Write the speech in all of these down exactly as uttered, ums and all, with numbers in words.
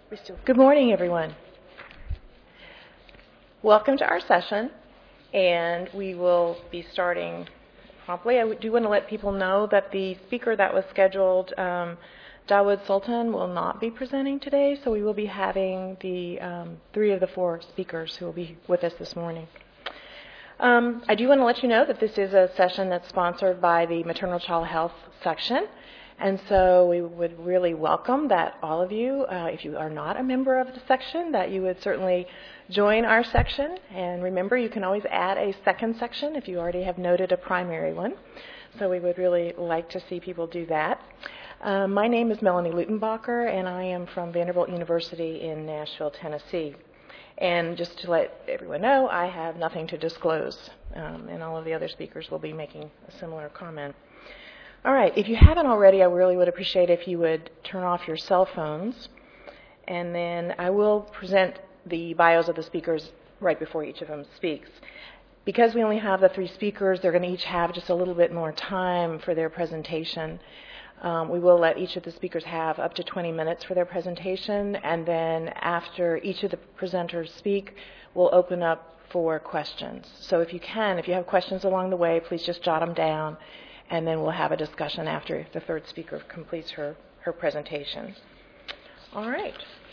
Good morning, everyone. Welcome to our session, and we will be starting promptly. I do want to let people know that the speaker that was scheduled, um, Dawood Sultan, will not be presenting today, so we will be having the um, three of the four speakers who will be with us this morning. Um, I do want to let you know that this is a session that's sponsored by the Maternal Child Health section. And so we would really welcome that all of you, uh, if you are not a member of the section, that you would certainly join our section. And remember, you can always add a second section if you already have noted a primary one. So we would really like to see people do that. Uh, my name is Melanie Lutenbacher, and I am from Vanderbilt University in Nashville, Tennessee. And just to let everyone know, I have nothing to disclose, um, and all of the other speakers will be making a similar comment. All right, if you haven't already, I really would appreciate if you would turn off your cell phones, and then I will present the bios of the speakers right before each of them speaks. Because we only have the three speakers, they're going to each have just a little bit more time for their presentation. Um, we will let each of the speakers have up to twenty minutes for their presentation, and then after each of the presenters speak, we'll open up for questions. So if you can, if you have questions along the way, please just jot them down, and then we'll have a discussion after the third speaker completes her, her presentation. All right.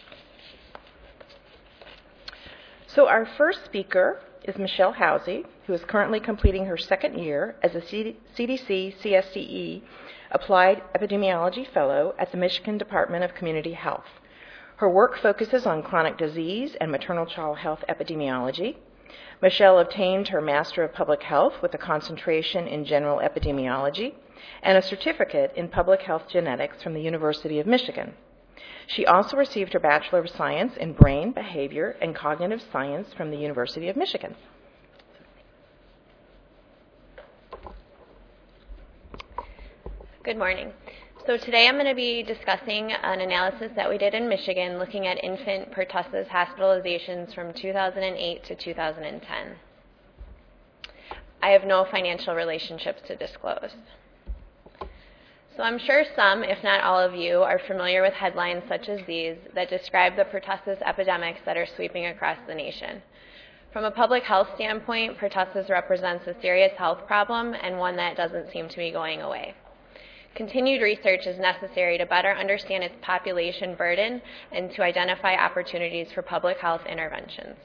So our first speaker is Michelle Housey, who is currently completing her second year as a C D C C S C E Applied Epidemiology Fellow at the Michigan Department of Community Health. Her work focuses on chronic disease and maternal child health epidemiology. Michelle obtained her Master of Public Health with a concentration in general epidemiology and a certificate in public health genetics from the University of Michigan. She also received her Bachelor of Science in Brain, Behavior, and Cognitive Science from the University of Michigan. Good morning. So today I'm going to be discussing an analysis that we did in Michigan looking at infant pertussis hospitalizations from two thousand eight to two thousand ten. I have no financial relationships to disclose. So I'm sure some, if not all of you, are familiar with headlines such as these that describe the pertussis epidemics that are sweeping across the nation. From a public health standpoint, pertussis represents a serious health problem and one that doesn't seem to be going away. Continued research is necessary to better understand its population burden and to identify opportunities for public health interventions.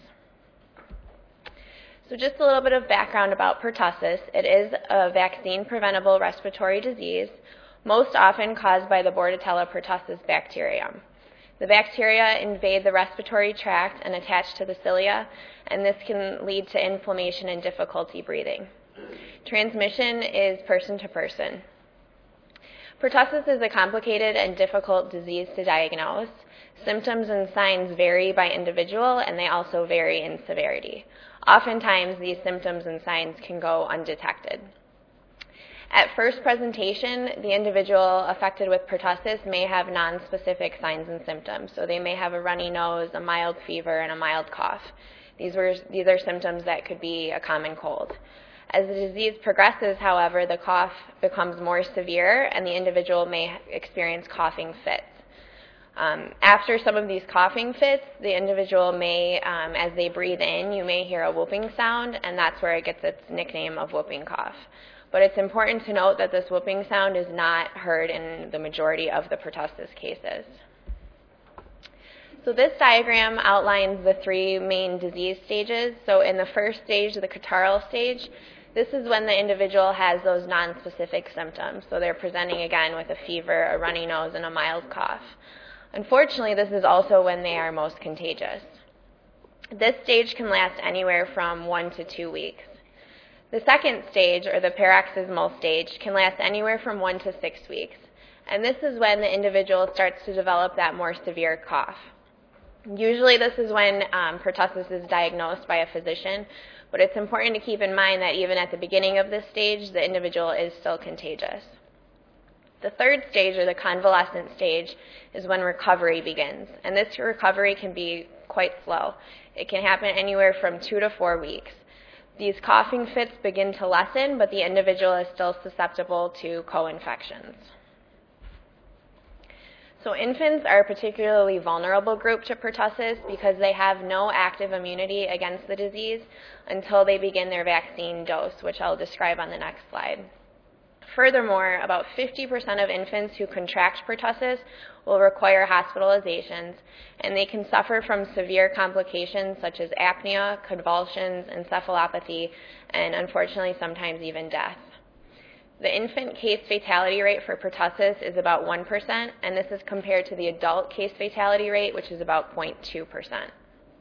So just a little bit of background about pertussis. It is a vaccine-preventable respiratory disease, most often caused by the Bordetella pertussis bacterium. The bacteria invade the respiratory tract and attach to the cilia, and this can lead to inflammation and difficulty breathing. Transmission is person to person. Pertussis is a complicated and difficult disease to diagnose. Symptoms and signs vary by individual, and they also vary in severity. Oftentimes, these symptoms and signs can go undetected. At first presentation, the individual affected with pertussis may have nonspecific signs and symptoms. So they may have a runny nose, a mild fever, and a mild cough. These, were, these are symptoms that could be a common cold. As the disease progresses, however, the cough becomes more severe and the individual may experience coughing fits. Um, after some of these coughing fits, the individual may, um, as they breathe in, you may hear a whooping sound, and that's where it gets its nickname of whooping cough. But it's important to note that this whooping sound is not heard in the majority of the pertussis cases. So this diagram outlines the three main disease stages. So in the first stage, the catarrhal stage, this is when the individual has those nonspecific symptoms. So they're presenting again with a fever, a runny nose, and a mild cough. Unfortunately, this is also when they are most contagious. This stage can last anywhere from one to two weeks. The second stage, or the paroxysmal stage, can last anywhere from one to six weeks. And this is when the individual starts to develop that more severe cough. Usually this is when um, pertussis is diagnosed by a physician, but it's important to keep in mind that even at the beginning of this stage, the individual is still contagious. The third stage, or the convalescent stage, is when recovery begins. And this recovery can be quite slow. It can happen anywhere from two to four weeks. These coughing fits begin to lessen, but the individual is still susceptible to co-infections. So So infants are a particularly vulnerable group to pertussis because they have no active immunity against the disease until they begin their vaccine dose, which I'll describe on the next slide. Furthermore, about fifty percent of infants who contract pertussis will require hospitalizations, and they can suffer from severe complications such as apnea, convulsions, encephalopathy, and unfortunately sometimes even death. The infant case fatality rate for pertussis is about one percent, and this is compared to the adult case fatality rate, which is about zero point two percent.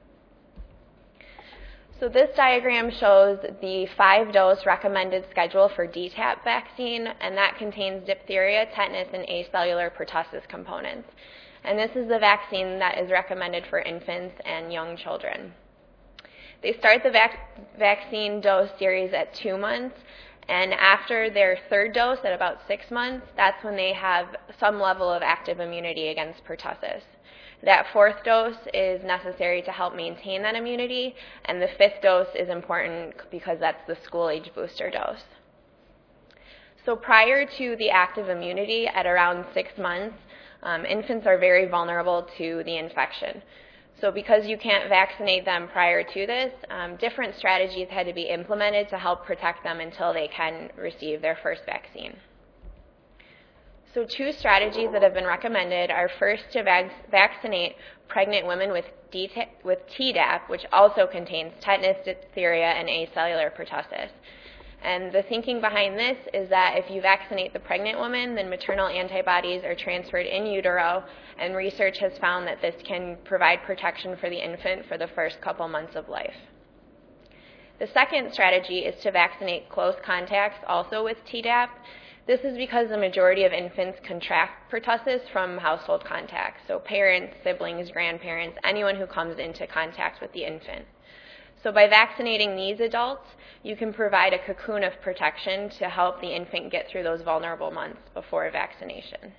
So this diagram shows the five-dose recommended schedule for D TAP vaccine, and that contains diphtheria, tetanus, and acellular pertussis components. And this is the vaccine that is recommended for infants and young children. They start the vac- vaccine dose series at two months, and after their third dose at about six months, that's when they have some level of active immunity against pertussis. That fourth dose is necessary to help maintain that immunity, and the fifth dose is important because that's the school-age booster dose. So prior to the active immunity at around six months, um, infants are very vulnerable to the infection. So because you can't vaccinate them prior to this, um, different strategies had to be implemented to help protect them until they can receive their first vaccine. So two strategies that have been recommended are first to vac- vaccinate pregnant women with, D T- with Tdap, which also contains tetanus, diphtheria, and acellular pertussis. And the thinking behind this is that if you vaccinate the pregnant woman, then maternal antibodies are transferred in utero, and research has found that this can provide protection for the infant for the first couple months of life. The second strategy is to vaccinate close contacts also with Tdap. This is because the majority of infants contract pertussis from household contacts, so parents, siblings, grandparents, anyone who comes into contact with the infant. So by vaccinating these adults, you can provide a cocoon of protection to help the infant get through those vulnerable months before vaccination.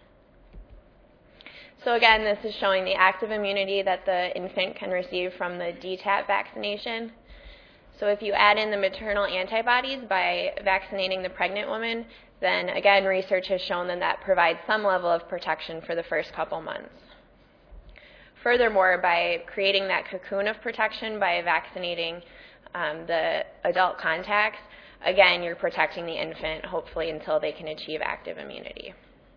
So again, this is showing the active immunity that the infant can receive from the D TAP vaccination. So if you add in the maternal antibodies by vaccinating the pregnant woman, then again, research has shown that that provides some level of protection for the first couple months. Furthermore, by creating that cocoon of protection by vaccinating um, the adult contacts, again, you're protecting the infant, hopefully until they can achieve active immunity.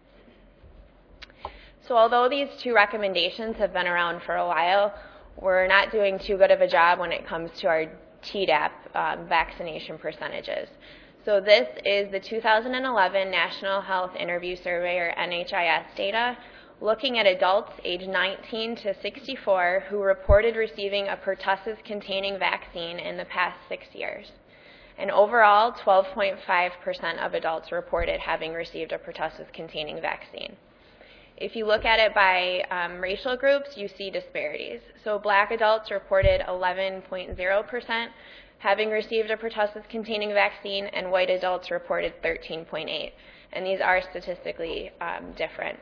So although these two recommendations have been around for a while, we're not doing too good of a job when it comes to our Tdap um, vaccination percentages. So this is the two thousand eleven National Health Interview Survey, or N H I S data, looking at adults age nineteen to sixty-four who reported receiving a pertussis-containing vaccine in the past six years. And overall, twelve point five percent of adults reported having received a pertussis-containing vaccine. If you look at it by um, racial groups, you see disparities. So black adults reported eleven point zero percent having received a pertussis-containing vaccine, and white adults reported thirteen point eight percent. And these are statistically um, different.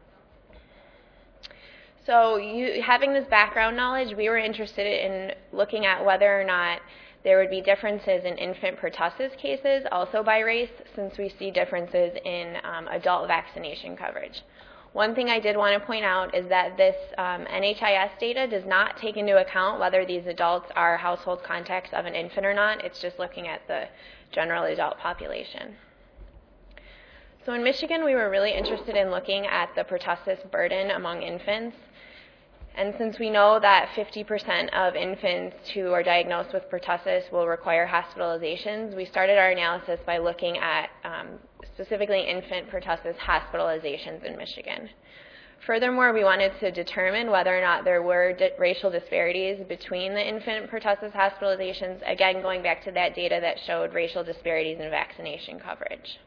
So you, having this background knowledge, we were interested in looking at whether or not there would be differences in infant pertussis cases, also by race, since we see differences in um, adult vaccination coverage. One thing I did want to point out is that this um, N H I S data does not take into account whether these adults are household contacts of an infant or not. It's just looking at the general adult population. So in Michigan, we were really interested in looking at the pertussis burden among infants. And since we know that fifty percent of infants who are diagnosed with pertussis will require hospitalizations, we started our analysis by looking at um, specifically infant pertussis hospitalizations in Michigan. Furthermore, we wanted to determine whether or not there were di- racial disparities between the infant pertussis hospitalizations, again going back to that data that showed racial disparities in vaccination coverage.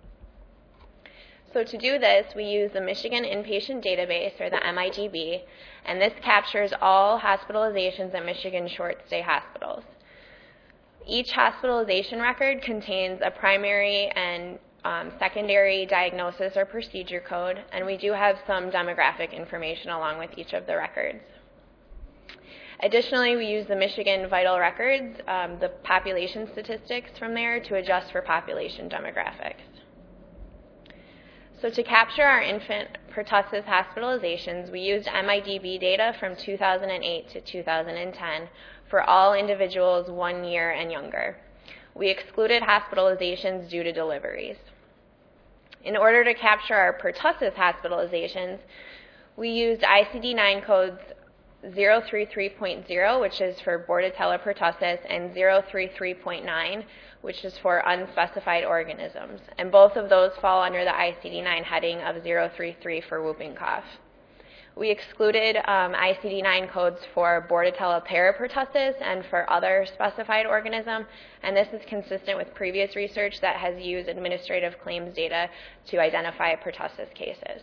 So to do this, we use the Michigan Inpatient Database, or the M I D B, and this captures all hospitalizations at Michigan short-stay hospitals. Each hospitalization record contains a primary and um, secondary diagnosis or procedure code, and we do have some demographic information along with each of the records. Additionally, we use the Michigan Vital Records, um, the population statistics from there, to adjust for population demographics. So to capture our infant pertussis hospitalizations, we used M I D B data from two thousand eight to two thousand ten for all individuals one year and younger. We excluded hospitalizations due to deliveries. In order to capture our pertussis hospitalizations, we used I C D nine codes zero three three point zero, which is for Bordetella pertussis, and zero three three point nine, which is for unspecified organisms. And both of those fall under the I C D nine heading of zero three three for whooping cough. We excluded um, I C D nine codes for Bordetella parapertussis and for other specified organism, and this is consistent with previous research that has used administrative claims data to identify pertussis cases.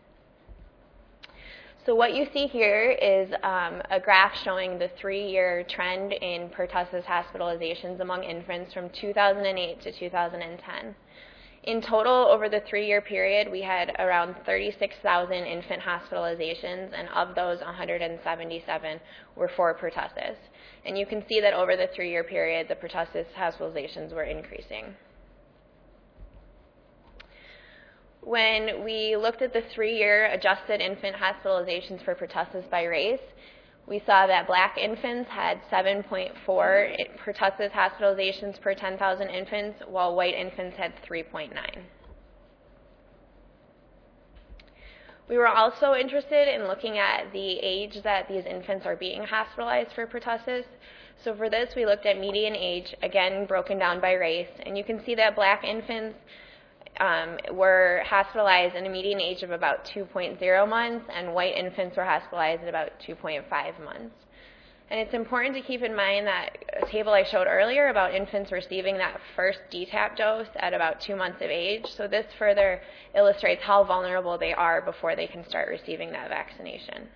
So what you see here is um, a graph showing the three-year trend in pertussis hospitalizations among infants from two thousand eight to two thousand ten. In total, over the three-year period, we had around thirty-six thousand infant hospitalizations, and of those, one hundred seventy-seven were for pertussis. And you can see that over the three-year period, the pertussis hospitalizations were increasing. When we looked at the three-year adjusted infant hospitalizations for pertussis by race, we saw that black infants had seven point four pertussis hospitalizations per ten thousand infants, while white infants had three point nine. We were also interested in looking at the age that these infants are being hospitalized for pertussis. So for this, we looked at median age, again broken down by race, and you can see that black infants Um, were hospitalized in a median age of about two point zero months, and white infants were hospitalized at about two point five months. And it's important to keep in mind that a table I showed earlier about infants receiving that first D TAP dose at about two months of age. So this further illustrates how vulnerable they are before they can start receiving that vaccination.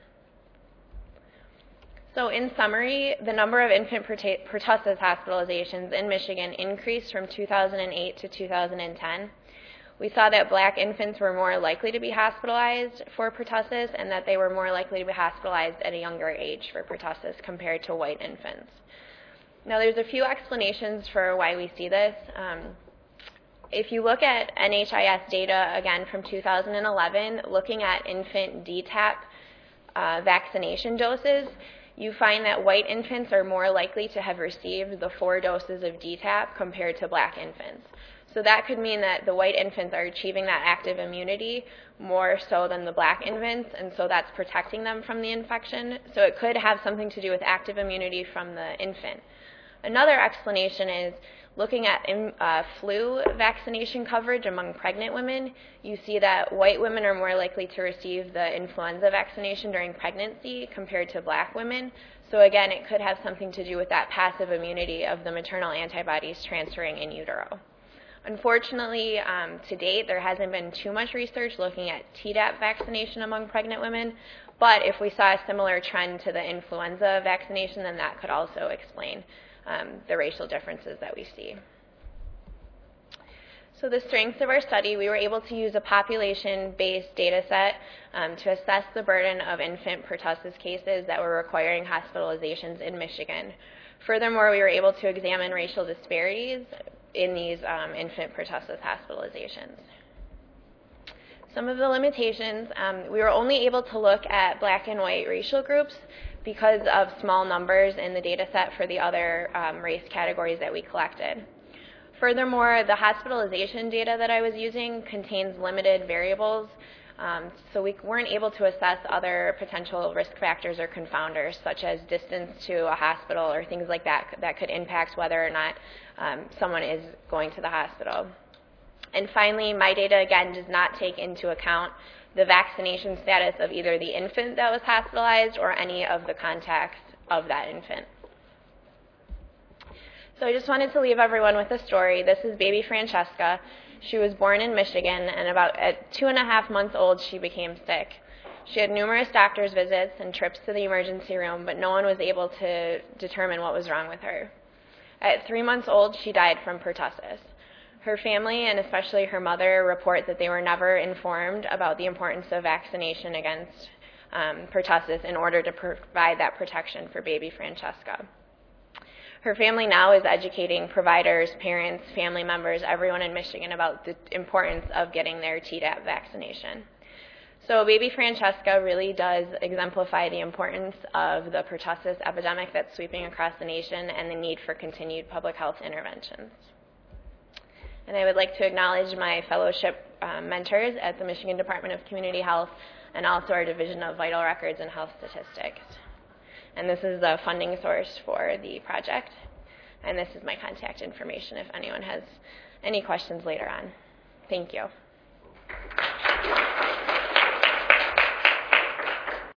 So in summary, the number of infant pertussis hospitalizations in Michigan increased from two thousand eight to two thousand ten. We saw that black infants were more likely to be hospitalized for pertussis, and that they were more likely to be hospitalized at a younger age for pertussis compared to white infants. Now, there's a few explanations for why we see this. Um, if you look at N H I S data, again, from two thousand eleven, looking at infant D TAP uh, vaccination doses, you find that white infants are more likely to have received the four doses of D TAP compared to black infants. So that could mean that the white infants are achieving that active immunity more so than the black infants, and so that's protecting them from the infection. So it could have something to do with active immunity from the infant. Another explanation is looking at uh, flu vaccination coverage among pregnant women. You see that white women are more likely to receive the influenza vaccination during pregnancy compared to black women. So again, it could have something to do with that passive immunity of the maternal antibodies transferring in utero. Unfortunately, um, to date, there hasn't been too much research looking at Tdap vaccination among pregnant women, but if we saw a similar trend to the influenza vaccination, then that could also explain um, the racial differences that we see. So the strengths of our study, we were able to use a population-based data set um, to assess the burden of infant pertussis cases that were requiring hospitalizations in Michigan. Furthermore, we were able to examine racial disparities in these um, infant pertussis hospitalizations. Some of the limitations, um, we were only able to look at black and white racial groups because of small numbers in the data set for the other um, race categories that we collected. Furthermore, the hospitalization data that I was using contains limited variables, um, so we weren't able to assess other potential risk factors or confounders, such as distance to a hospital or things like that that could impact whether or not um, someone is going to the hospital. And finally, my data, again, does not take into account the vaccination status of either the infant that was hospitalized or any of the contacts of that infant. So I just wanted to leave everyone with a story. This is baby Francesca. She was born in Michigan, and about at two and a half months old, she became sick. She had numerous doctor's visits and trips to the emergency room, but no one was able to determine what was wrong with her. At three months old, she died from pertussis. Her family, and especially her mother, report that they were never informed about the importance of vaccination against um, pertussis in order to provide that protection for baby Francesca. Her family now is educating providers, parents, family members, everyone in Michigan about the importance of getting their Tdap vaccination. So baby Francesca really does exemplify the importance of the pertussis epidemic that's sweeping across the nation and the need for continued public health interventions. And I would like to acknowledge my fellowship uh, mentors at the Michigan Department of Community Health and also our Division of Vital Records and Health Statistics. And this is the funding source for the project. And this is my contact information if anyone has any questions later on. Thank you.